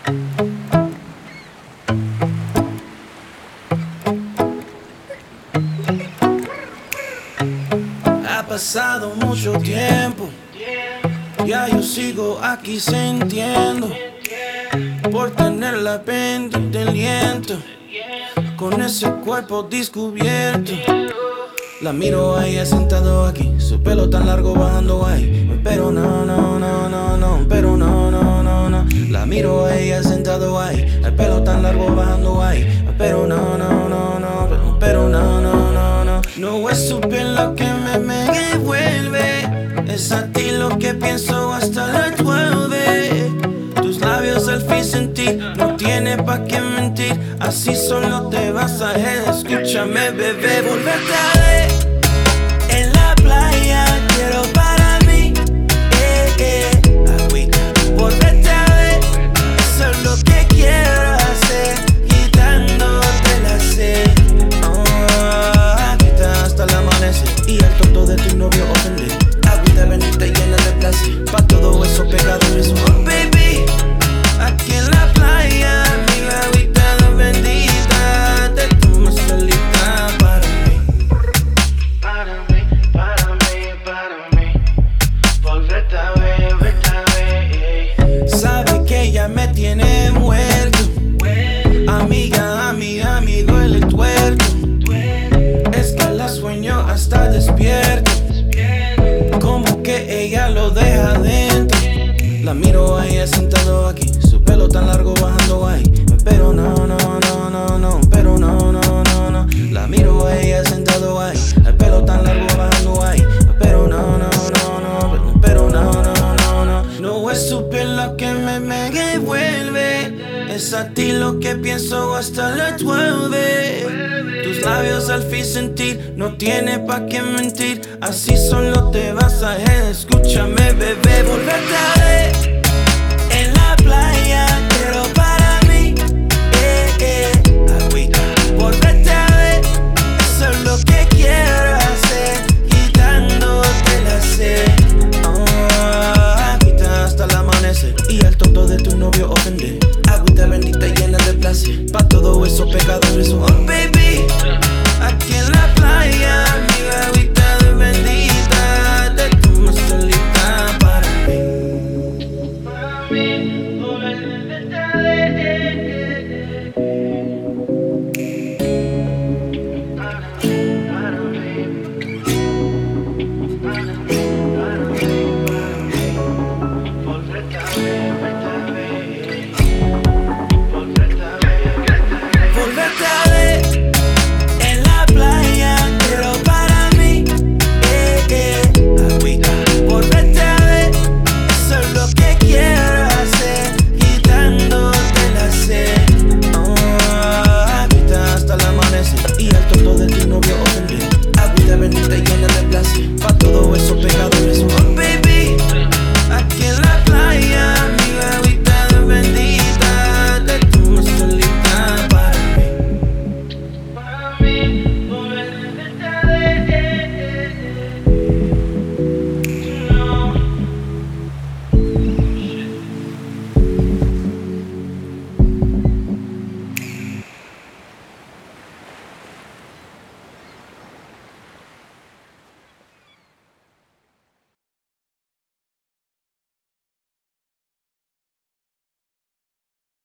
Ha pasado mucho tiempo, ya yo sigo aquí sintiendo, por tenerla pendiente del viento, con ese cuerpo descubierto. La miro a ella sentado aquí, su pelo tan largo bajando ahí, pero no, no, no, no, no, pero no, no, no, no. La miro a ella sentado ahí, el pelo tan largo bajando ahí, pero no, no, no, no, pero no, no, no, no. No es su piel lo que me envuelve, es a ti lo que pienso hasta la envuelve. Tus labios al fin sentir, no tiene pa' qué mentir, así solo te vas a ir. Escúchame, bebé, volverte a ver en la playa, quiero para mí, agüita. Volverte a ver, eso es lo que quiero hacer, quitándote la sed. Agüita hasta el amanecer y el tonto de tu novio ofender. Agüita bendita llena de placer, pa' todo eso pegado en eso. Oh baby, aquí en la playa, mi agüita bendita, te tomo solita para mí. Para mí, para mí, para mí. Volverte a ver, verte a ver. Sabe que ella me tiene muerto. Amiga, amiga, amigo, el tuerto. Es que la sueño hasta despierto, como que ella lo deja adentro. La miro a ella sentado aquí, su pelo tan largo bajando ahí, pero no, no, no, no, no, pero no, no, no, no. La miro a ella sentado ahí, el pelo tan largo bajando ahí, pero no, no, no, no, pero no, no, no, no. No es su piel lo que me envuelve, es a ti lo que pienso hasta la envuelve. Tus labios al fin sentir, no tiene pa' qué mentir, así solo te vas a ir. Escúchame, bebé, volverte